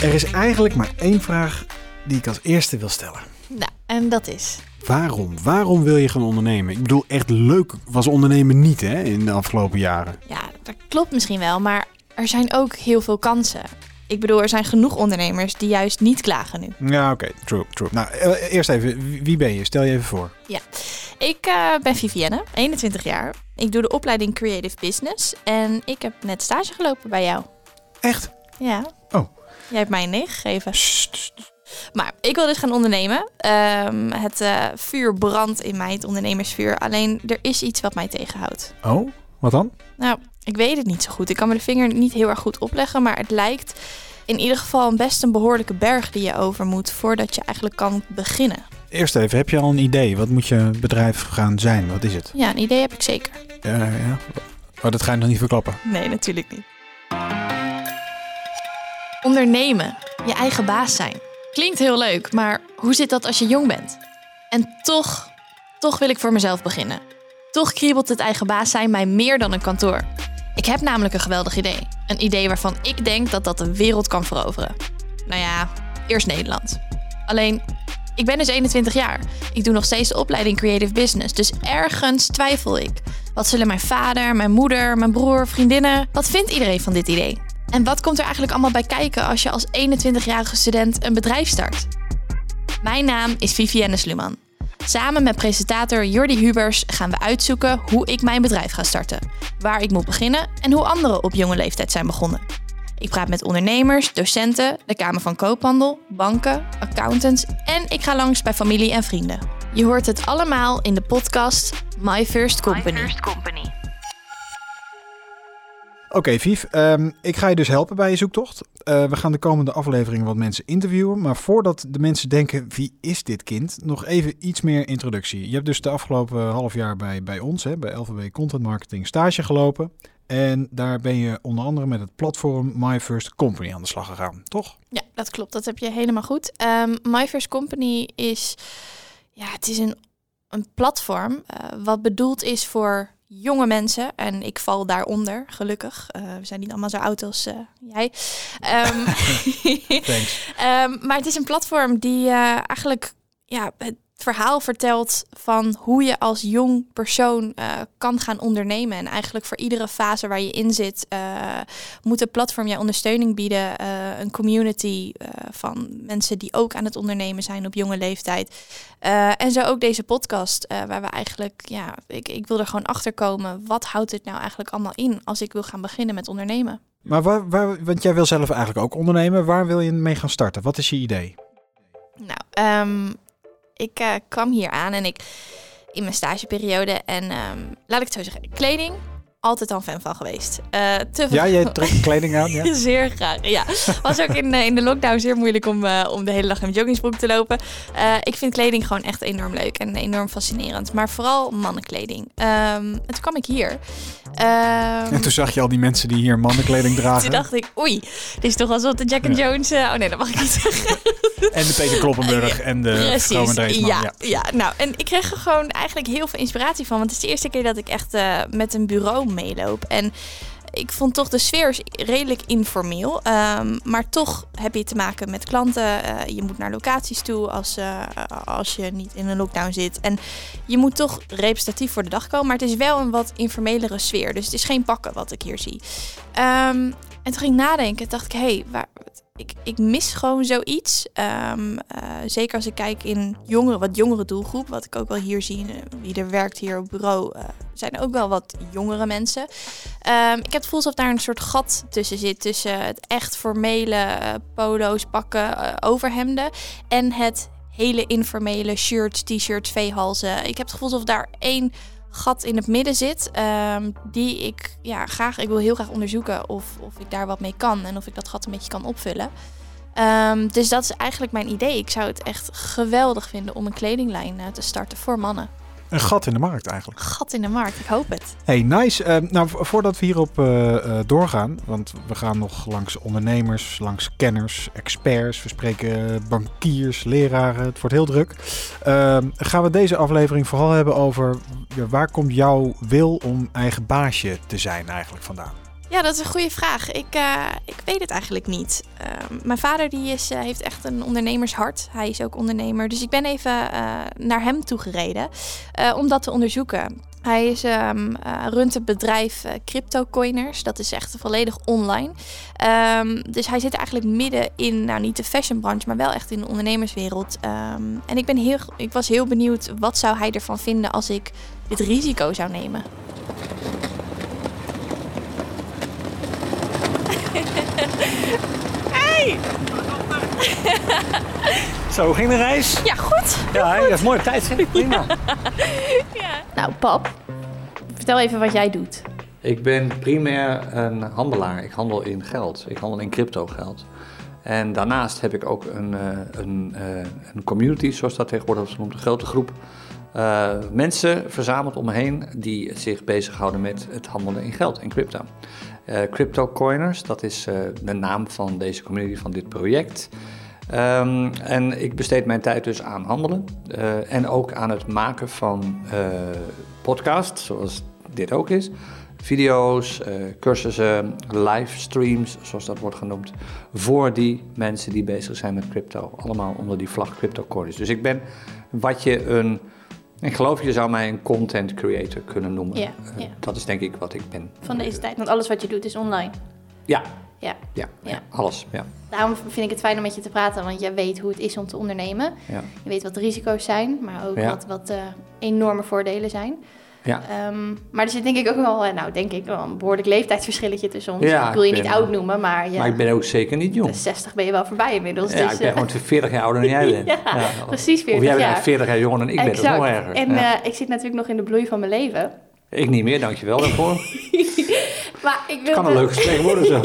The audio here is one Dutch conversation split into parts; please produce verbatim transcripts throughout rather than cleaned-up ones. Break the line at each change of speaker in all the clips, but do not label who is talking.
Er is eigenlijk maar één vraag die ik als eerste wil stellen.
Nou, en dat is?
Waarom? Waarom wil je gaan ondernemen? Ik bedoel, echt leuk was ondernemen niet, hè, in de afgelopen jaren.
Ja, dat klopt misschien wel, maar er zijn ook heel veel kansen. Ik bedoel, er zijn genoeg ondernemers die juist niet klagen nu.
Ja, oké. Okay. True, true. Nou, eerst even, wie ben je? Stel je even voor.
Ja, ik uh, ben Vivienne, eenentwintig jaar. Ik doe de opleiding Creative Business en ik heb net stage gelopen bij jou.
Echt?
Ja.
Oh.
Jij hebt mij een nee gegeven. Sst. Maar ik wil dus gaan ondernemen. Um, het uh, vuur brandt in mij, het ondernemersvuur. Alleen er is iets wat mij tegenhoudt.
Oh, wat dan?
Nou, ik weet het niet zo goed. Ik kan me de vinger niet heel erg goed opleggen. Maar het lijkt in ieder geval een best een behoorlijke berg die je over moet voordat je eigenlijk kan beginnen.
Eerst even, heb je al een idee? Wat moet je bedrijf gaan zijn? Wat is het?
Ja, een idee heb ik zeker.
Uh, ja. Oh, dat ga je nog niet verklappen?
Nee, natuurlijk niet. Ondernemen, je eigen baas zijn. Klinkt heel leuk, maar hoe zit dat als je jong bent? En toch, toch wil ik voor mezelf beginnen. Toch kriebelt het eigen baas zijn mij meer dan een kantoor. Ik heb namelijk een geweldig idee. Een idee waarvan ik denk dat dat de wereld kan veroveren. Nou ja, eerst Nederland. Alleen, ik ben dus eenentwintig jaar. Ik doe nog steeds de opleiding Creative Business. Dus ergens twijfel ik. Wat zullen mijn vader, mijn moeder, mijn broer, vriendinnen... Wat vindt iedereen van dit idee? En wat komt er eigenlijk allemaal bij kijken als je als eenentwintigjarige student een bedrijf start? Mijn naam is Vivienne Sluman. Samen met presentator Jordi Hubers gaan we uitzoeken hoe ik mijn bedrijf ga starten, waar ik moet beginnen en hoe anderen op jonge leeftijd zijn begonnen. Ik praat met ondernemers, docenten, de Kamer van Koophandel, banken, accountants en ik ga langs bij familie en vrienden. Je hoort het allemaal in de podcast My First Company. My First Company.
Oké, okay, Viv, um, ik ga je dus helpen bij je zoektocht. Uh, we gaan de komende afleveringen wat mensen interviewen. Maar voordat de mensen denken, wie is dit kind? Nog even iets meer introductie. Je hebt dus de afgelopen half jaar bij, bij ons, hè, bij L V B Content Marketing, stage gelopen. En daar ben je onder andere met het platform My First Company aan de slag gegaan, toch?
Ja, dat klopt. Dat heb je helemaal goed. Um, My First Company is, ja, het is een, een platform uh, wat bedoeld is voor jonge mensen. En ik val daaronder, gelukkig. Uh, we zijn niet allemaal zo oud als uh, jij. Um,
Thanks.
um, maar het is een platform die uh, eigenlijk ja, het verhaal vertelt van hoe je als jong persoon uh, kan gaan ondernemen. En eigenlijk voor iedere fase waar je in zit, uh, moet het platform je ondersteuning bieden. Uh, een community uh, van mensen die ook aan het ondernemen zijn op jonge leeftijd. Uh, en zo ook deze podcast, uh, waar we eigenlijk, ja, ik, ik wil er gewoon achter komen. Wat houdt dit nou eigenlijk allemaal in als ik wil gaan beginnen met ondernemen?
Maar waar, waar, want jij wil zelf eigenlijk ook ondernemen. Waar wil je mee gaan starten? Wat is je idee?
Nou, um, ik uh, kwam hier aan en ik in mijn stageperiode en um, laat ik het zo zeggen, kleding, altijd al een fan van geweest. Uh, te
ja, jij trekt kleding aan, ja?
Zeer graag, ja. Was ook in, uh, in de lockdown zeer moeilijk om, uh, om de hele dag in mijn joggingsbroek te lopen. Uh, ik vind kleding gewoon echt enorm leuk en enorm fascinerend. Maar vooral mannenkleding. Um, en toen kwam ik hier. Um,
en toen zag je al die mensen die hier mannenkleding dragen.
Toen dacht ik, oei, dit is toch alsof de Jack and ja. Jones... Uh, oh nee, dat mag ik niet zeggen.
En de Peter Kloppenburg uh, en de Vrome Dreesman.
Ja, ja. ja, nou, en ik kreeg er gewoon eigenlijk heel veel inspiratie van. Want het is de eerste keer dat ik echt uh, met een bureau meeloop. En ik vond toch de sfeer redelijk informeel. Um, maar toch heb je te maken met klanten. Uh, je moet naar locaties toe als, uh, als je niet in een lockdown zit. En je moet toch representatief voor de dag komen. Maar het is wel een wat informelere sfeer. Dus het is geen pakken wat ik hier zie. Um, en toen ging ik nadenken. Dacht ik, hé, hey, waar... Ik, ik mis gewoon zoiets. Um, uh, zeker als ik kijk in jongere, wat jongere doelgroep. Wat ik ook wel hier zie. Uh, wie er werkt hier op bureau. Uh, zijn ook wel wat jongere mensen. Um, ik heb het gevoel alsof daar een soort gat tussen zit. Tussen het echt formele uh, polo's, pakken, uh, overhemden. En het hele informele shirts, t-shirts, veehalzen. Ik heb het gevoel alsof daar één gat in het midden zit, um, die ik ja, graag, ik wil heel graag onderzoeken of, of ik daar wat mee kan en of ik dat gat een beetje kan opvullen. Um, dus dat is eigenlijk mijn idee. Ik zou het echt geweldig vinden om een kledinglijn uh, te starten voor mannen.
Een gat in de markt eigenlijk.
Gat in de markt, ik hoop het.
Hey, nice. Uh, nou, voordat we hierop uh, uh, doorgaan, want we gaan nog langs ondernemers, langs kenners, experts. We spreken bankiers, leraren. Het wordt heel druk. Uh, gaan we deze aflevering vooral hebben over ja, waar komt jouw wil om eigen baasje te zijn eigenlijk vandaan?
Ja, dat is een goede vraag. Ik, uh, ik weet het eigenlijk niet. Uh, mijn vader die is, uh, heeft echt een ondernemershart. Hij is ook ondernemer. Dus ik ben even uh, naar hem toegereden uh, om dat te onderzoeken. Hij is, um, uh, runt het bedrijf uh, CryptoCoiners. Dat is echt volledig online. Um, dus hij zit eigenlijk midden in, nou niet de fashionbranche, maar wel echt in de ondernemerswereld. Um, en ik, ben heel, ik was heel benieuwd, wat zou hij ervan vinden als ik dit risico zou nemen? Hey!
Zo, hoe ging de reis?
Ja, goed.
Ja, dat is mooi op tijd, zeg. Prima.
Ja. Nou, pap, vertel even wat jij doet.
Ik ben primair een handelaar. Ik handel in geld. Ik handel in crypto geld. En daarnaast heb ik ook een, een, een community, zoals dat tegenwoordig wordt genoemd, een grote groep uh, mensen verzameld om me heen die zich bezighouden met het handelen in geld en crypto. Uh, CryptoCoiners, dat is uh, de naam van deze community, van dit project. Um, en ik besteed mijn tijd dus aan handelen uh, en ook aan het maken van uh, podcasts, zoals dit ook is. Video's, uh, cursussen, livestreams, zoals dat wordt genoemd, voor die mensen die bezig zijn met crypto. Allemaal onder die vlag CryptoCoiners. Dus ik ben wat je een, ik geloof je zou mij een content creator kunnen noemen.
Ja, ja.
Uh, dat is denk ik wat ik ben.
Van deze tijd, want alles wat je doet is online.
Ja.
Ja.
Ja,
ja.
ja, alles. Ja.
Daarom vind ik het fijn om met je te praten, want jij weet hoe het is om te ondernemen.
Ja.
Je weet wat de risico's zijn, maar ook
ja.
wat, wat uh, enorme voordelen zijn.
Ja.
Um, maar er zit denk ik ook wel, nou denk ik, wel een behoorlijk leeftijdsverschilletje tussen ons.
Ja,
ik wil je
ik
niet
ben,
oud noemen, maar... Ja,
maar ik ben ook zeker niet jong.
De zestig ben je wel voorbij inmiddels.
Ja,
dus,
ik ben
uh,
gewoon veertig jaar ouder dan jij bent.
ja, ja, precies veertig
Of jij bent
jaar.
veertig jaar jonger dan ik ben,
exact.
Dat is nog erger.
En
ja.
uh, ik zit natuurlijk nog in de bloei van mijn leven.
Ik niet meer, dankjewel daarvoor.
Maar ik wil
Het kan een leuk gesprek worden zo.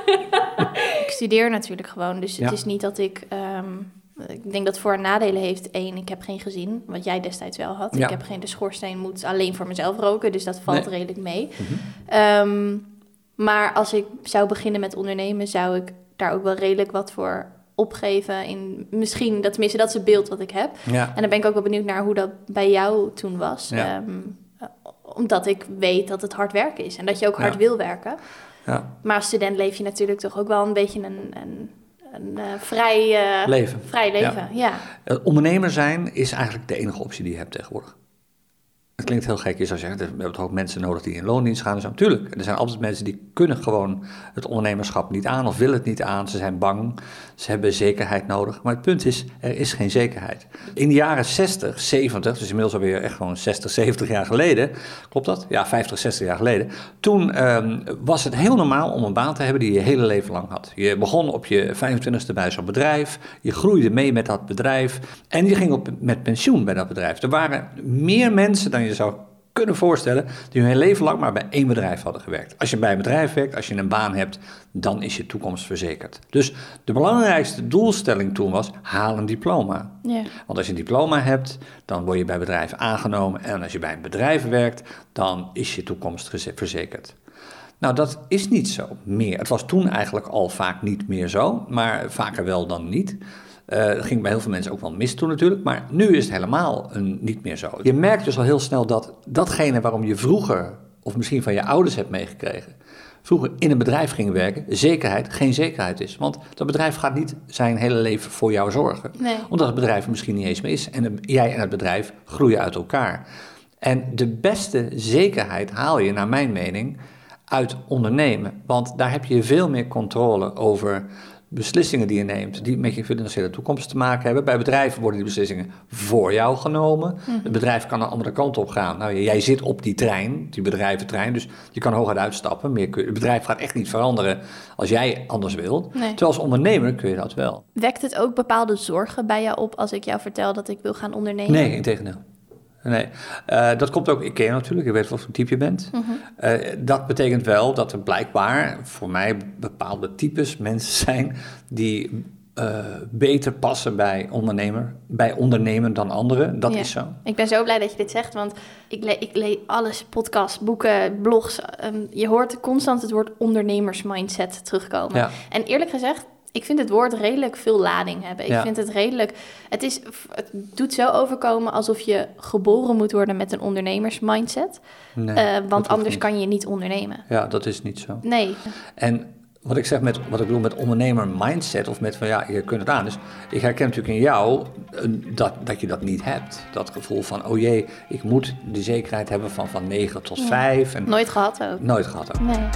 Ik studeer natuurlijk gewoon, dus het
ja.
is niet dat ik... Um, ik denk dat het voor- en nadelen heeft. Eén, ik heb geen gezin, wat jij destijds wel had.
Ja.
Ik heb geen, de schoorsteen moet alleen voor mezelf roken, dus dat valt
nee.
redelijk mee.
Mm-hmm.
Um, maar als ik zou beginnen met ondernemen, zou ik daar ook wel redelijk wat voor opgeven. In misschien, dat, tenminste, dat is het beeld wat ik heb.
Ja.
En dan ben ik ook wel benieuwd naar hoe dat bij jou toen was.
Ja.
Um, omdat ik weet dat het hard werken is en dat je ook hard
ja.
wil werken.
Ja.
Maar als student leef je natuurlijk toch ook wel een beetje een... een Een uh, vrij, uh,
leven.
vrij leven, ja.
ja. Uh, ondernemer zijn is eigenlijk de enige optie die je hebt tegenwoordig. Het klinkt heel gek, je zou zeggen, we hebben toch ook mensen nodig die in loondienst gaan. Dus natuurlijk, er zijn altijd mensen die kunnen gewoon het ondernemerschap niet aan of willen het niet aan. Ze zijn bang, ze hebben zekerheid nodig. Maar het punt is, er is geen zekerheid. In de jaren zestig, zeventig, dus inmiddels alweer echt gewoon zestig, zeventig jaar geleden. Klopt dat? Ja, vijftig, zestig jaar geleden. Toen um, was het heel normaal om een baan te hebben die je je hele leven lang had. Je begon op je vijfentwintigste bij zo'n bedrijf. Je groeide mee met dat bedrijf. En je ging op, met pensioen bij dat bedrijf. Er waren meer mensen dan je zou kunnen voorstellen die hun leven lang maar bij één bedrijf hadden gewerkt. Als je bij een bedrijf werkt, als je een baan hebt, dan is je toekomst verzekerd. Dus de belangrijkste doelstelling toen was, haal een diploma.
Ja.
Want als je een diploma hebt, dan word je bij bedrijven aangenomen. En als je bij een bedrijf werkt, dan is je toekomst verzekerd. Nou, dat is niet zo meer. Het was toen eigenlijk al vaak niet meer zo, maar vaker wel dan niet. Uh, dat ging bij heel veel mensen ook wel mis toen natuurlijk, maar nu is het helemaal een, niet meer zo. Je merkt dus al heel snel dat datgene waarom je vroeger, of misschien van je ouders hebt meegekregen, vroeger in een bedrijf ging werken, zekerheid geen zekerheid is. Want dat bedrijf gaat niet zijn hele leven voor jou zorgen.
Nee.
Omdat het bedrijf er misschien niet eens meer is. En de, jij en het bedrijf groeien uit elkaar. En de beste zekerheid haal je, naar mijn mening, uit ondernemen. Want daar heb je veel meer controle over beslissingen die je neemt, die met je financiële toekomst te maken hebben. Bij bedrijven worden die beslissingen voor jou genomen. Mm-hmm. Het bedrijf kan een andere kant op gaan. Nou, jij zit op die trein, die bedrijventrein, dus je kan hooguit uitstappen. Meer kun je, het bedrijf gaat echt niet veranderen als jij anders wilt. Nee. Terwijl als ondernemer kun je dat wel.
Wekt het ook bepaalde zorgen bij jou op als ik jou vertel dat ik wil gaan ondernemen?
Nee, integendeel. Nee, uh, dat komt ook, ik ken je natuurlijk, ik weet wat voor type je bent. Mm-hmm. Uh, dat betekent wel dat er blijkbaar voor mij bepaalde types mensen zijn die uh, beter passen bij, ondernemer, bij ondernemen dan anderen. Dat
ja.
is zo.
Ik ben zo blij dat je dit zegt, want ik, le- ik lees alles, podcasts, boeken, blogs. Um, je hoort constant het woord ondernemersmindset terugkomen. Ja. En eerlijk gezegd, Ik vind het woord redelijk veel lading hebben. Ik
Ja.
vind het redelijk... Het, is, het doet zo overkomen alsof je geboren moet worden met een ondernemersmindset.
Nee,
Uh,
dat
want
hoeft
anders
niet.
kan je niet ondernemen.
Ja, dat is niet zo.
Nee.
En wat ik zeg met, wat ik bedoel met ondernemer mindset, of met van ja, je kunt het aan. Dus ik herken natuurlijk in jou uh, dat, dat je dat niet hebt. Dat gevoel van, oh jee, ik moet de zekerheid hebben van, van negen tot
Ja.
vijf. En
Nooit gehad ook.
nooit gehad ook.
Nee.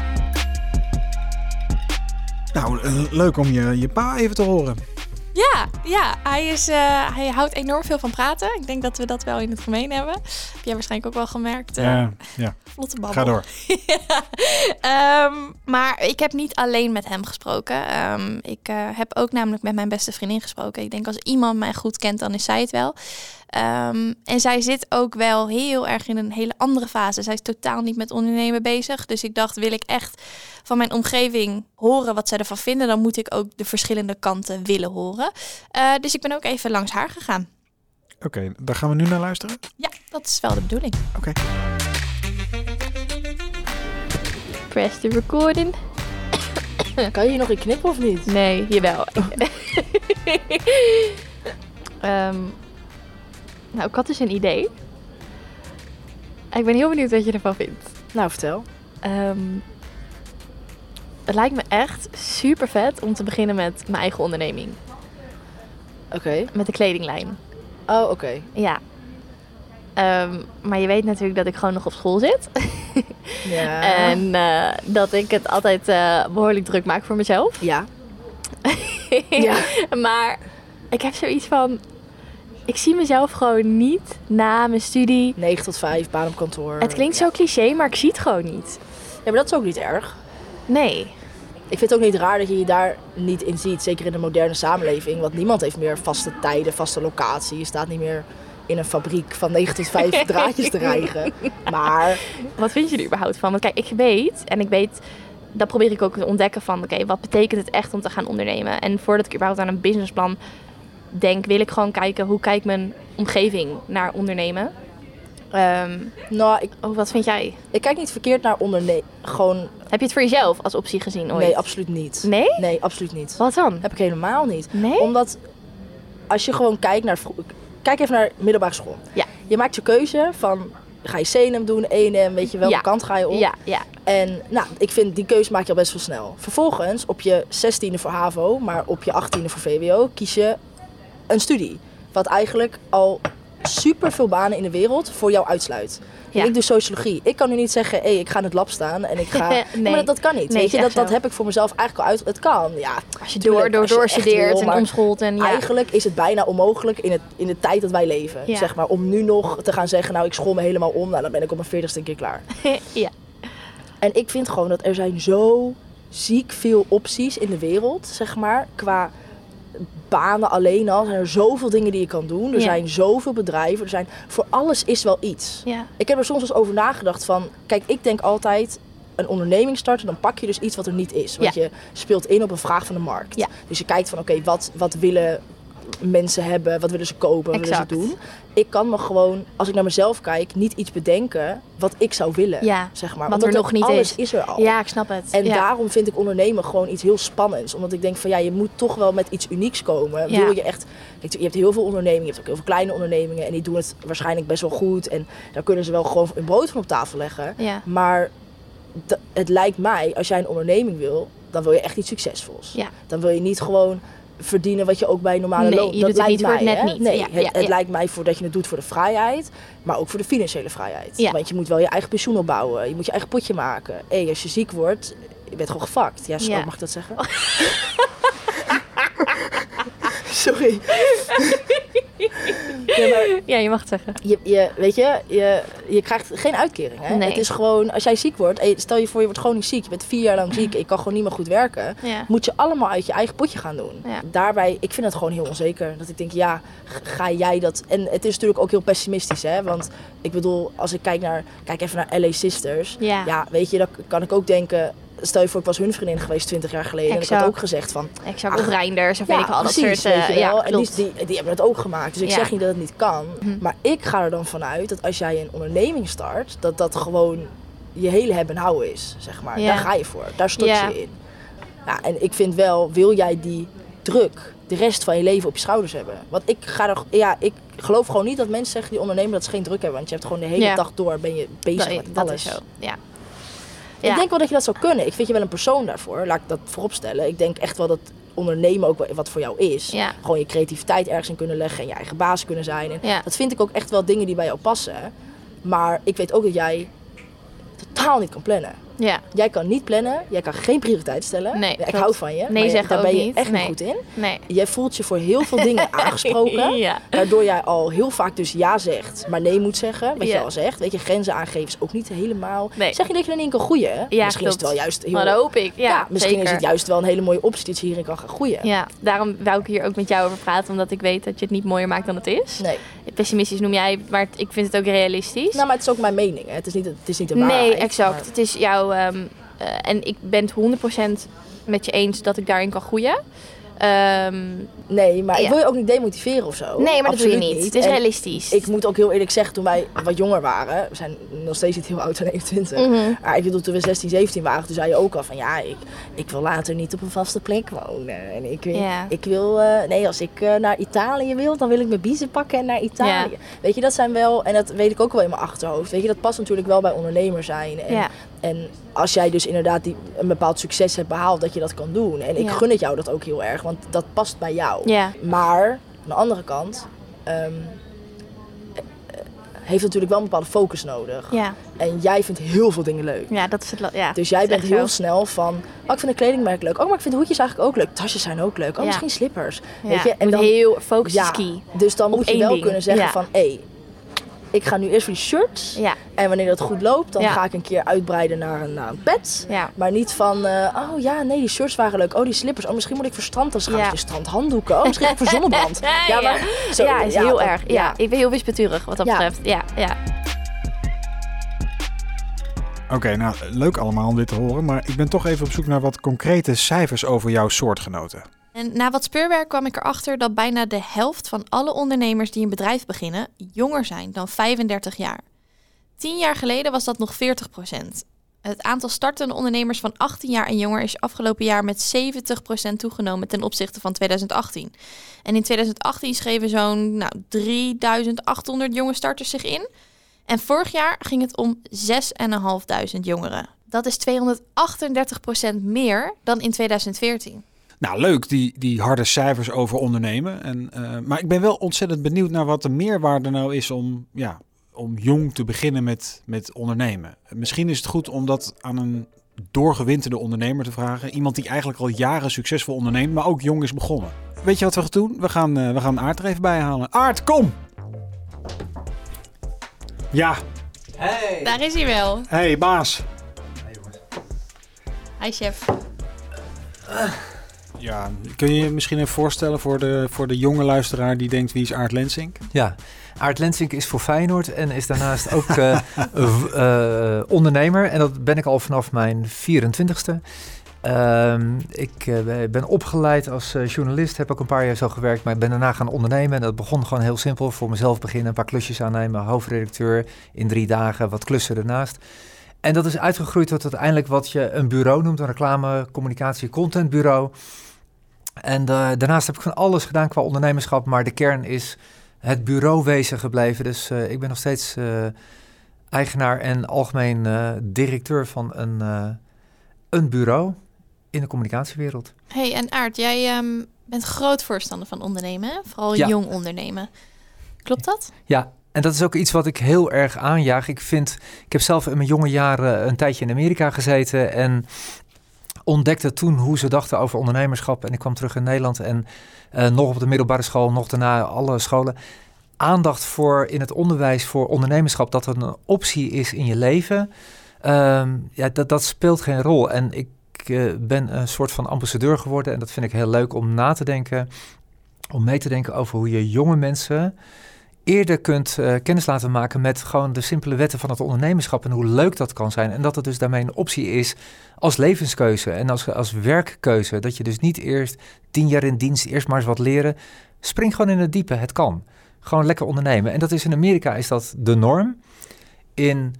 Nou, uh, leuk om je, je pa even te horen.
Ja, ja hij, is, uh, hij houdt enorm veel van praten. Ik denk dat we dat wel in het gemeen hebben. Heb jij waarschijnlijk ook wel gemerkt. Uh,
Ja, ja.
Vlotte babbel.
Ga door.
ja. um, maar ik heb niet alleen met hem gesproken. Um, ik uh, heb ook namelijk met mijn beste vriendin gesproken. Ik denk als iemand mij goed kent, dan is zij het wel. Um, en zij zit ook wel heel erg in een hele andere fase. Zij is totaal niet met ondernemen bezig. Dus ik dacht, wil ik echt van mijn omgeving horen wat zij ervan vinden, dan moet ik ook de verschillende kanten willen horen. Uh, dus ik ben ook even langs haar gegaan.
Oké, okay, daar gaan we nu naar luisteren?
Ja, dat is wel de bedoeling.
Oké. Okay.
Press the recording.
Kan je hier nog in knippen of niet?
Nee, jawel. um, nou, ik had dus een idee. Ik ben heel benieuwd wat je ervan vindt.
Nou, vertel.
Um, het lijkt me echt super vet om te beginnen met mijn eigen onderneming.
Oké. Okay.
Met de kledinglijn.
Oh, oké. Okay.
Ja. Um, maar je weet natuurlijk dat ik gewoon nog op school zit.
Ja.
En uh, dat ik het altijd uh, behoorlijk druk maak voor mezelf.
Ja. ja.
Maar ik heb zoiets van... Ik zie mezelf gewoon niet na mijn studie.
negen tot vijf, baan op kantoor.
Het klinkt ja. zo cliché, maar ik zie het gewoon niet.
Ja, maar dat is ook niet erg.
Nee.
Ik vind het ook niet raar dat je je daar niet in ziet. Zeker in de moderne samenleving. Want niemand heeft meer vaste tijden, vaste locatie. Je staat niet meer in een fabriek van negen tot vijf draadjes te rijgen. Maar...
Wat vind je er überhaupt van? Want kijk, ik weet, en ik weet... Dat probeer ik ook te ontdekken van... Oké, okay, wat betekent het echt om te gaan ondernemen? En voordat ik überhaupt aan een businessplan denk... wil ik gewoon kijken, hoe kijkt mijn omgeving naar ondernemen? Um,
nou, ik,
oh, wat vind jij?
Ik kijk niet verkeerd naar ondernemen. Gewoon...
Heb je het voor jezelf als optie gezien ooit?
Nee, absoluut niet.
Nee?
Nee, absoluut niet.
Wat dan?
Heb ik helemaal niet.
Nee?
Omdat als je gewoon kijkt naar... Kijk even naar middelbare school.
Ja.
Je maakt je keuze van... Ga je C N M doen, E N M, weet je welke
ja.
kant ga je op?
Ja, ja.
En nou, ik vind die keuze maak je al best wel snel. Vervolgens, op je zestiende voor HAVO, maar op je achttiende voor V W O, kies je een studie. Wat eigenlijk al super veel banen in de wereld voor jou uitsluit. Ja. Ik doe sociologie. Ik kan nu niet zeggen, hé, hey, ik ga in het lab staan en ik ga... nee. Maar dat, dat kan niet.
Nee,
weet je, dat, dat heb ik voor mezelf eigenlijk al uit... Het kan, ja.
Als je door, door, door studeert en omschoolt en ja.
Eigenlijk is het bijna onmogelijk in, het, in de tijd dat wij leven. Ja. Zeg maar, om nu nog te gaan zeggen, nou, ik school me helemaal om. Nou, dan ben ik op mijn veertigste een keer klaar.
ja.
En ik vind gewoon dat er zijn zo ziek veel opties in de wereld, zeg maar, qua banen alleen al. Er zijn er zoveel dingen die je kan doen. Er ja. zijn zoveel bedrijven. Er zijn, voor alles is wel iets.
Ja.
Ik heb er soms eens over nagedacht van... Kijk, ik denk altijd... Een onderneming starten, dan pak je dus iets wat er niet is. Want ja. je speelt in op een vraag van de markt.
Ja.
Dus je kijkt van, oké, okay, wat, wat willen mensen hebben? Wat willen ze kopen? Wat
exact.
willen ze doen? Ik kan me gewoon, als ik naar mezelf kijk, niet iets bedenken wat ik zou willen.
Ja.
Zeg maar.
Wat
Want
er nog niet
alles
is.
is er al.
Ja, ik snap het.
En
ja.
daarom vind ik ondernemen gewoon iets heel spannends. Omdat ik denk van, ja, je moet toch wel met iets unieks komen.
Ja.
Wil je echt... Je hebt heel veel ondernemingen, je hebt ook heel veel kleine ondernemingen. En die doen het waarschijnlijk best wel goed. En daar kunnen ze wel gewoon een brood van op tafel leggen.
Ja.
Maar... D- het lijkt mij, als jij een onderneming wil, dan wil je echt iets succesvols.
Ja.
Dan wil je niet gewoon verdienen wat je ook bij normale
nee,
loon...
je
dat
doet
lijkt
het niet
mij,
voor het net
hè?
niet.
Nee,
ja,
het,
ja,
het
ja.
lijkt mij voor dat je het doet voor de vrijheid, maar ook voor de financiële vrijheid.
Ja.
Want je moet wel je eigen pensioen opbouwen, je moet je eigen potje maken. Hé, hey, als je ziek wordt, je bent gewoon gefakt. Ja, zo,
ja.
mag ik dat zeggen? Sorry. Ja, maar
ja, je mag het zeggen.
Je, je, weet je, je, je krijgt geen uitkering. Hè?
Nee.
Het is gewoon, als jij ziek wordt, stel je voor je wordt chronisch ziek, je bent vier jaar lang ziek, je kan gewoon niet meer goed werken,
ja.
moet je allemaal uit je eigen potje gaan doen.
Ja.
Daarbij, ik vind het gewoon heel onzeker. Dat ik denk, ja, ga jij dat... En het is natuurlijk ook heel pessimistisch, hè. Want ik bedoel, als ik kijk naar, kijk even naar L A Sisters.
Ja.
Ja, weet je, dan kan ik ook denken... Stel je voor, ik was hun vriendin geweest twintig jaar geleden.
Exact.
En ik had ook gezegd van...
Exact, of Reinders, of
ja,
weet ik wel, dat
precies,
soort... Uh,
weet je wel.
ja,
en die, die, die hebben het ook gemaakt. Dus ik
ja.
zeg niet dat het niet kan.
Hm.
Maar ik ga er dan vanuit dat als jij een onderneming start... dat dat gewoon je hele hebben en houden is, zeg maar.
Ja.
Daar ga je voor. Daar stort
ja.
je in. Ja, en ik vind wel, wil jij die druk de rest van je leven op je schouders hebben? Want ik ga er, ja, ik geloof gewoon niet dat mensen zeggen die ondernemen dat ze geen druk hebben. Want je hebt gewoon de hele
Ja.
dag door ben je bezig
Dat,
met
dat
alles.
is zo, ja.
Ik
Ja.
denk wel dat je dat zou kunnen. Ik vind je wel een persoon daarvoor. Laat ik dat voorop stellen. Ik denk echt wel dat ondernemen ook wel wat voor jou is.
Ja.
Gewoon je creativiteit ergens in kunnen leggen en je eigen baas kunnen zijn. En
Ja.
dat vind ik ook echt wel dingen die bij jou passen. Maar ik weet ook dat jij totaal niet kan plannen.
Ja.
Jij kan niet plannen, jij kan geen prioriteit stellen.
Nee,
Ja, ik
klopt.
hou van je,
Nee
maar
zeggen
daar
ook
ben je
niet.
echt
Nee.
niet goed in.
Nee.
Jij voelt je voor heel veel dingen aangesproken.
Ja.
Waardoor jij al heel vaak dus ja zegt, maar nee moet zeggen. Wat
Ja.
je al zegt. Weet je, grenzen aangeven is ook niet helemaal...
Nee.
Zeg je dat je er niet in kan groeien?
Ja,
misschien is
klopt.
het wel juist heel...
Maar dat hoop ik. Ja,
Ja, misschien
zeker.
is het juist wel een hele mooie optie dat je hierin kan gaan groeien.
Ja, daarom wou ik hier ook met jou over praten. Omdat ik weet dat je het niet mooier maakt dan het is.
Nee.
Pessimistisch noem jij, maar het- ik vind het ook realistisch.
Nou, maar het is ook mijn mening. Hè. Het is niet, het is niet de waarheid.
nee, exact.
maar-
Het is jouw... ehm, uh, en ik ben het honderd procent met je eens dat ik daarin kan groeien. Ehm,
Nee, maar ik
Ja.
wil je ook niet demotiveren of zo.
nee, maar dat doe je
Absoluut
niet. Het is
En
realistisch.
Ik moet ook heel eerlijk zeggen, toen wij wat jonger waren, we zijn nog steeds niet heel oud, zijn eenentwintig.
Mhm.
Maar ik bedoel, toen we zestien, zeventien waren, toen zei je ook al van ja, ik, ik wil later niet op een vaste plek wonen. En ik, wil-
Ja.
ik wil, uh, nee, als ik uh, naar Italië wil, dan wil ik mijn biezen pakken en naar Italië.
Ja.
Weet je, dat zijn wel, en dat weet ik ook wel in mijn achterhoofd. Weet je, dat past natuurlijk wel bij ondernemer zijn. En,
Ja.
en als jij dus inderdaad die, een bepaald succes hebt behaald, dat je dat kan doen. En ik
Ja.
gun het jou dat ook heel erg, want dat past bij jou.
Ja.
Maar aan de andere kant um, heeft natuurlijk wel een bepaalde focus nodig.
Ja.
En jij vindt heel veel dingen leuk.
ja, dat is het... la- Ja,
Dus jij
dat is
bent
echt
heel
zo.
snel van, oh, ik vind een kledingmerk leuk. Oh, maar ik vind hoedjes eigenlijk ook leuk. Tasjes zijn ook leuk. Oh,
Ja.
misschien slippers.
Ja,
Weet je?
en dan heel focus
ja,
is key.
dus dan
Op
moet je
één
wel
ding.
kunnen zeggen
Ja.
van, hé, hey, ik ga nu eerst voor die shirts.
Ja.
En wanneer dat goed loopt, dan
Ja.
ga ik een keer uitbreiden naar een, naar een pet.
Ja.
Maar niet van, uh, oh ja, nee, die shirts waren leuk. Oh, die slippers. Oh, misschien moet ik voor strandtas gaan.
Ja.
Ja. strandhanddoeken. Oh, misschien ga ik voor zonnebrand.
Ja,
maar zo,
ja, is heel
dat-
erg. Ja. ik ben heel wispelturig wat dat
Ja.
betreft. Ja, ja.
Oké, okay, nou leuk allemaal om dit te horen, maar ik ben toch even op zoek naar wat concrete cijfers over jouw soortgenoten.
En na wat speurwerk kwam ik erachter dat bijna de helft van alle ondernemers die een bedrijf beginnen jonger zijn dan vijfendertig jaar. Tien jaar geleden was dat nog veertig procent. Het aantal startende ondernemers van achttien jaar en jonger is afgelopen jaar met zeventig procent toegenomen ten opzichte van tweeduizend achttien. En in tweeduizend achttien schreven zo'n nou, drieduizend achthonderd jonge starters zich in. En vorig jaar ging het om zesduizend vijfhonderd jongeren. Dat is tweehonderdachtendertig procent meer dan in tweeduizend veertien.
Nou, leuk, die, die harde cijfers over ondernemen. En, uh, maar ik ben wel ontzettend benieuwd naar wat de meerwaarde nou is om, ja, om jong te beginnen met, met ondernemen. Misschien is het goed om dat aan een doorgewinterde ondernemer te vragen. Iemand die eigenlijk al jaren succesvol onderneemt, maar ook jong is begonnen. Weet je wat we gaan doen? We gaan, uh, we gaan Aart er even bij halen. Aart, kom! Ja.
Hey!
Daar is hij wel.
Hey, baas.
Hey, jongens.
Hi, chef.
Uh.
Ja, kun je je misschien even voorstellen voor de, voor de jonge luisteraar die denkt, wie is Aart Lensink?
Ja, Aart Lensink is voor Feyenoord en is daarnaast ook uh, uh, ondernemer. En dat ben ik al vanaf mijn vierentwintigste. Uh, ik uh, ben opgeleid als uh, journalist, heb ook een paar jaar zo gewerkt, maar ik ben daarna gaan ondernemen. En dat begon gewoon heel simpel, voor mezelf beginnen, een paar klusjes aannemen, hoofdredacteur in drie dagen, wat klussen ernaast. En dat is uitgegroeid tot uiteindelijk wat je een bureau noemt, een reclame, communicatie, contentbureau. En uh, daarnaast heb ik van alles gedaan qua ondernemerschap, maar de kern is het bureauwezen gebleven. Dus uh, ik ben nog steeds uh, eigenaar en algemeen uh, directeur van een, uh, een bureau in de communicatiewereld.
Hey, en Aart, jij um, bent groot voorstander van ondernemen, hè? Vooral
ja.
jong ondernemen. Klopt dat?
Ja. En dat is ook iets wat ik heel erg aanjaag. Ik vind, ik heb zelf in mijn jonge jaren een tijdje in Amerika gezeten en ontdekte toen hoe ze dachten over ondernemerschap. En ik kwam terug in Nederland en uh, nog op de middelbare school, nog daarna alle scholen. Aandacht voor in het onderwijs voor ondernemerschap, dat het een optie is in je leven. Um, ja, dat, dat speelt geen rol. En ik uh, ben een soort van ambassadeur geworden en dat vind ik heel leuk om na te denken, om mee te denken over hoe je jonge mensen eerder kunt uh, kennis laten maken met gewoon de simpele wetten van het ondernemerschap en hoe leuk dat kan zijn. En dat het dus daarmee een optie is als levenskeuze en als, als werkkeuze. Dat je dus niet eerst tien jaar in dienst, eerst maar eens wat leren. Spring gewoon in het diepe, het kan. Gewoon lekker ondernemen. En dat is in Amerika is dat de norm. In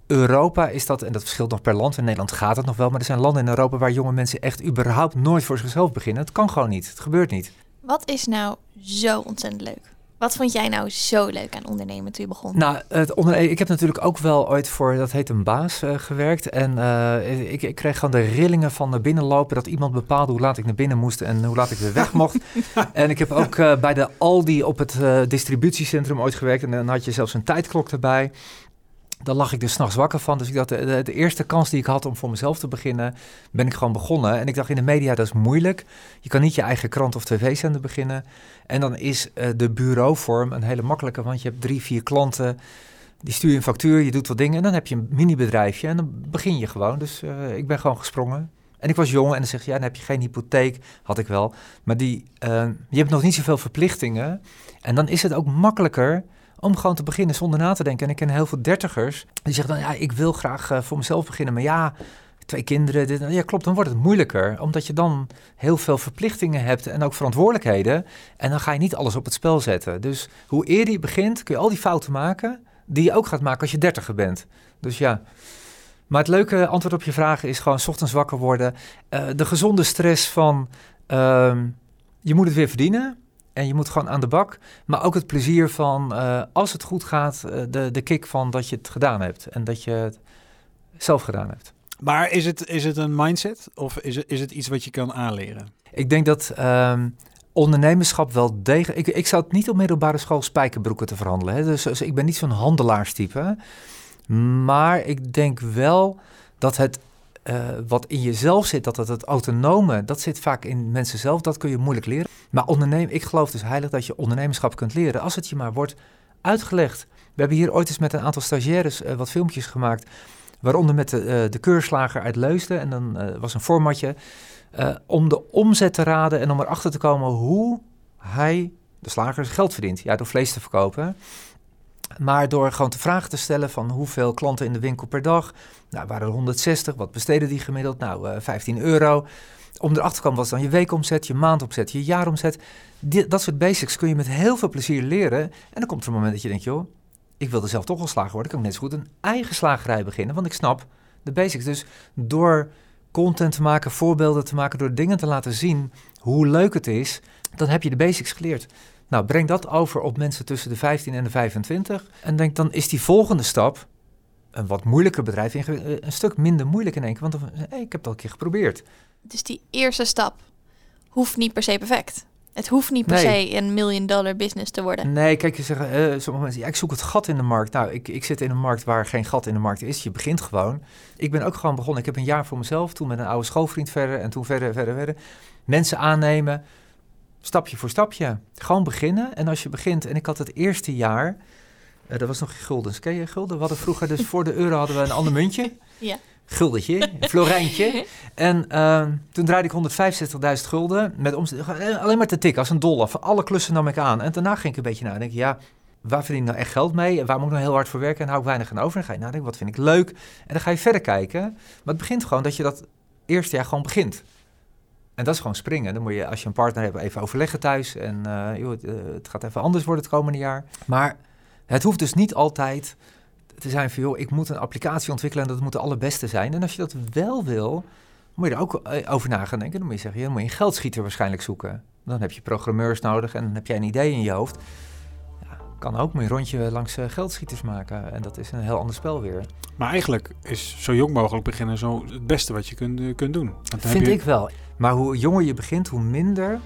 Europa is dat, en dat verschilt nog per land. In Nederland gaat het nog wel, maar er zijn landen in Europa waar jonge mensen echt überhaupt nooit voor zichzelf beginnen. Het kan gewoon niet. Het gebeurt niet.
Wat is nou zo ontzettend leuk? Wat vond jij nou zo leuk aan ondernemen toen je begon?
Nou, het ondernemen, ik heb natuurlijk ook wel ooit voor, dat heet een baas, uh, gewerkt. En uh, ik, ik kreeg gewoon de rillingen van naar binnen lopen. Dat iemand bepaalde hoe laat ik naar binnen moest en hoe laat ik weer weg mocht. En ik heb ook uh, bij de Aldi op het uh, distributiecentrum ooit gewerkt. En dan had je zelfs een tijdklok erbij. Daar lag ik dus 's nachts wakker van. Dus ik dacht, de, de, de eerste kans die ik had om voor mezelf te beginnen, ben ik gewoon begonnen. En ik dacht, in de media, dat is moeilijk. Je kan niet je eigen krant of tv-zender beginnen. En dan is uh, de bureauvorm een hele makkelijke, want je hebt drie, vier klanten. Die stuur je een factuur, je doet wat dingen en dan heb je een mini-bedrijfje en dan begin je gewoon. Dus uh, ik ben gewoon gesprongen. En ik was jong en dan zeg je, ja, dan heb je geen hypotheek. Had ik wel. Maar die, uh, je hebt nog niet zoveel verplichtingen. En dan is het ook makkelijker om gewoon te beginnen zonder na te denken. En ik ken heel veel dertigers die zeggen dan, ja, ik wil graag uh, voor mezelf beginnen. Maar ja, twee kinderen, dit, ja klopt, dan wordt het moeilijker. Omdat je dan heel veel verplichtingen hebt en ook verantwoordelijkheden. En dan ga je niet alles op het spel zetten. Dus hoe eerder je begint, kun je al die fouten maken die je ook gaat maken als je dertiger bent. Dus ja. Maar het leuke antwoord op je vraag is gewoon 's ochtends wakker worden. Uh, de gezonde stress van uh, je moet het weer verdienen. En je moet gewoon aan de bak. Maar ook het plezier van, uh, als het goed gaat, uh, de, de kick van dat je het gedaan hebt. En dat je het zelf gedaan hebt.
Maar is het, is het een mindset of is het, is het iets wat je kan aanleren?
Ik denk dat um, ondernemerschap wel degelijk... Ik, ik zou het niet op middelbare school spijkerbroeken te verhandelen. Hè? Dus, dus ik ben niet zo'n handelaarstype. Maar ik denk wel dat het uh, wat in jezelf zit, dat het het autonome, dat zit vaak in mensen zelf. Dat kun je moeilijk leren. Maar ondernemen, ik geloof dus heilig dat je ondernemerschap kunt leren als het je maar wordt uitgelegd. We hebben hier ooit eens met een aantal stagiaires uh, wat filmpjes gemaakt, waaronder met de, uh, de keurslager uit Leusden. En dan uh, was een formatje uh, om de omzet te raden en om erachter te komen hoe hij, de slager, geld verdient. Ja, door vlees te verkopen. Maar door gewoon de vraag te stellen van hoeveel klanten in de winkel per dag. Nou, waren er honderdzestig. Wat besteden die gemiddeld? Nou, uh, vijftien euro. Om erachter te komen, wat is dan je weekomzet, je maandomzet, je jaaromzet. Die, dat soort basics kun je met heel veel plezier leren. En dan komt er een moment dat je denkt, joh, ik wilde zelf toch wel slager worden. Kan ik net zo goed een eigen slagerij beginnen, want ik snap de basics. Dus door content te maken, voorbeelden te maken, door dingen te laten zien hoe leuk het is, dan heb je de basics geleerd. Nou, breng dat over op mensen tussen de vijftien en de vijfentwintig. En denk, dan is die volgende stap, een wat moeilijker bedrijf, een stuk minder moeilijk in één keer. Want dan, hey, ik heb het al een keer geprobeerd.
Dus die eerste stap hoeft niet per se perfect. Het hoeft niet per
Nee.
se een million dollar business te worden.
Nee, kijk, je zegt, uh, sommige mensen, ja, ik zoek het gat in de markt. Nou, ik, ik zit in een markt waar geen gat in de markt is. Je begint gewoon. Ik ben ook gewoon begonnen. Ik heb een jaar voor mezelf, toen met een oude schoolvriend verder en toen verder, verder, verder. Mensen aannemen, stapje voor stapje. Gewoon beginnen. En als je begint, en ik had het eerste jaar, uh, dat was nog guldens. Ken je gulden? We hadden vroeger, dus voor de euro hadden we een ander muntje.
Ja.
Guldetje, een florijntje. En uh, toen draaide ik honderdvijfenzestigduizend gulden. Met omzet, alleen maar te tikken, als een dollar. Voor alle klussen nam ik aan. En daarna ging ik een beetje nadenken. Ja, waar verdien ik nou echt geld mee? En waar moet ik nou heel hard voor werken? En hou ik weinig aan over? En dan ga je nadenken, wat vind ik leuk? En dan ga je verder kijken. Maar het begint gewoon dat je dat eerste jaar gewoon begint. En dat is gewoon springen. Dan moet je, als je een partner hebt, even overleggen thuis. En uh, joh, het, uh, het gaat even anders worden het komende jaar. Maar het hoeft dus niet altijd te zijn van, joh, ik moet een applicatie ontwikkelen en dat moet de allerbeste zijn. En als je dat wel wil, moet je er ook over na gaan denken. Dan moet je zeggen, ja, dan moet je een geldschieter waarschijnlijk zoeken. Dan heb je programmeurs nodig en dan heb jij een idee in je hoofd. Ja, kan ook, moet je een rondje langs uh, geldschieters maken. En dat is een heel ander spel weer.
Maar eigenlijk is zo jong mogelijk beginnen zo het beste wat je kunt, uh, kunt doen. Want dan
Vind
heb je...
ik wel. Maar hoe jonger je begint, hoe minder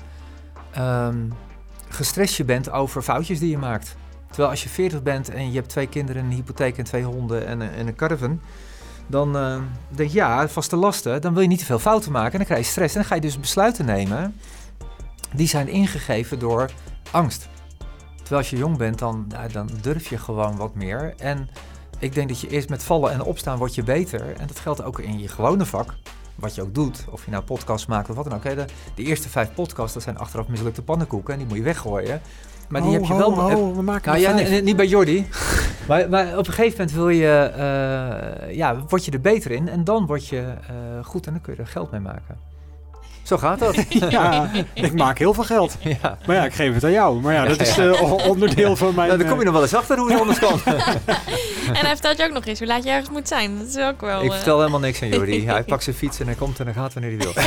um, gestrest je bent over foutjes die je maakt. Terwijl als je veertig bent en je hebt twee kinderen, een hypotheek en twee honden en, en een caravan, dan uh, denk je, ja, vaste lasten, dan wil je niet te veel fouten maken en dan krijg je stress. En dan ga je dus besluiten nemen die zijn ingegeven door angst. Terwijl als je jong bent, dan, ja, dan durf je gewoon wat meer. En ik denk dat je eerst met vallen en opstaan word je beter. En dat geldt ook in je gewone vak. Wat je ook doet, of je nou podcasts maakt of wat dan ook. Hè. De, de eerste vijf podcasts, dat zijn achteraf mislukte pannenkoeken en die moet je weggooien. Maar die
oh,
heb je
oh,
wel...
Oh,
heb,
we maken
nou ja,
vijf.
n- niet bij Jordi. maar, maar op een gegeven moment wil je, uh, ja, word je er beter in en dan word je uh, goed en dan kun je er geld mee maken. Zo gaat dat.
Ja, ik maak heel veel geld.
Ja.
Maar ja, ik geef het aan jou. Maar ja, dat is uh, onderdeel van mijn...
Nou, dan kom je nog wel eens achter hoe het anders kan.
En hij vertelt je ook nog eens hoe laat je ergens moet zijn. Dat is ook wel...
Ik
uh...
vertel helemaal niks aan Jordi. Hij pakt zijn fiets en hij komt en hij gaat wanneer hij wil.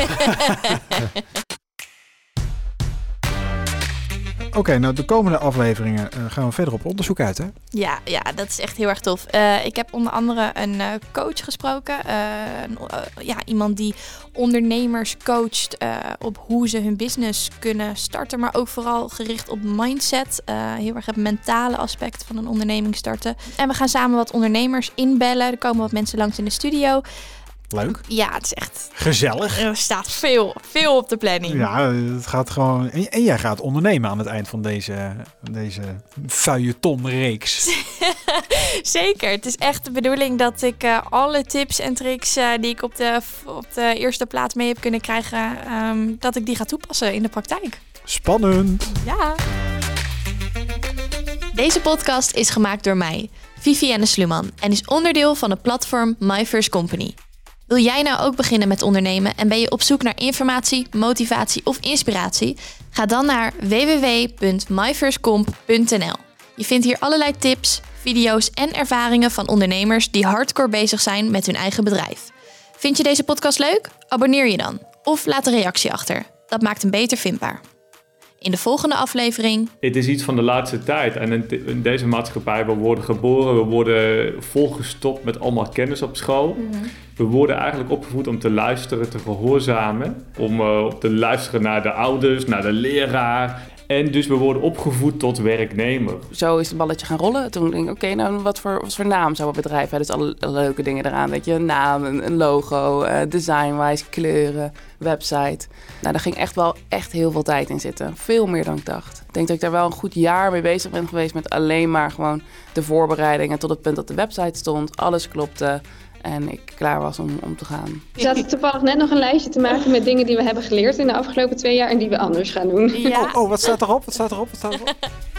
Oké, okay, nou de komende afleveringen uh, gaan we verder op onderzoek uit, hè?
Ja, ja, dat is echt heel erg tof. Uh, ik heb onder andere een uh, coach gesproken. Uh, uh, ja, iemand die ondernemers coacht uh, op hoe ze hun business kunnen starten. Maar ook vooral gericht op mindset. Uh, heel erg het mentale aspect van een onderneming starten. En we gaan samen wat ondernemers inbellen. Er komen wat mensen langs in de studio.
Leuk.
Ja, het is echt...
Gezellig.
Er staat veel, veel op de planning.
Ja, het gaat gewoon... En, en jij gaat ondernemen aan het eind van deze, deze feuilletonreeks.
Zeker. Het is echt de bedoeling dat ik uh, alle tips en tricks uh, die ik op de, op de eerste plaats mee heb kunnen krijgen, um, dat ik die ga toepassen in de praktijk.
Spannend.
Ja. Deze podcast is gemaakt door mij, Vivienne Sluman, en is onderdeel van het platform My First Company. Wil jij nou ook beginnen met ondernemen en ben je op zoek naar informatie, motivatie of inspiratie? Ga dan naar w w w punt my first comp punt n l. Je vindt hier allerlei tips, video's en ervaringen van ondernemers die hardcore bezig zijn met hun eigen bedrijf. Vind je deze podcast leuk? Abonneer je dan. Of laat een reactie achter. Dat maakt hem beter vindbaar. In de volgende aflevering...
Het is iets van de laatste tijd. En in deze maatschappij, we worden geboren, we worden volgestopt met allemaal kennis op school. Mm-hmm. We worden eigenlijk opgevoed om te luisteren, te gehoorzamen. Om uh, te luisteren naar de ouders, naar de leraar. En dus we worden opgevoed tot werknemer.
Zo is het balletje gaan rollen. Toen denk ik, oké, okay, nou wat voor, wat voor naam zou het bedrijf hebben? Dus alle, alle leuke dingen eraan, weet je. Een naam, een, een logo, uh, design-wise, kleuren, website. Nou, daar ging echt wel echt heel veel tijd in zitten. Veel meer dan ik dacht. Ik denk dat ik daar wel een goed jaar mee bezig ben geweest met alleen maar gewoon de voorbereidingen tot het punt dat de website stond, alles klopte. En ik klaar was om, om te gaan.
We zaten toevallig net nog een lijstje te maken met dingen die we hebben geleerd in de afgelopen twee jaar en die we anders gaan doen.
Ja.
Oh, oh, wat staat erop? Wat staat erop? Wat staat erop?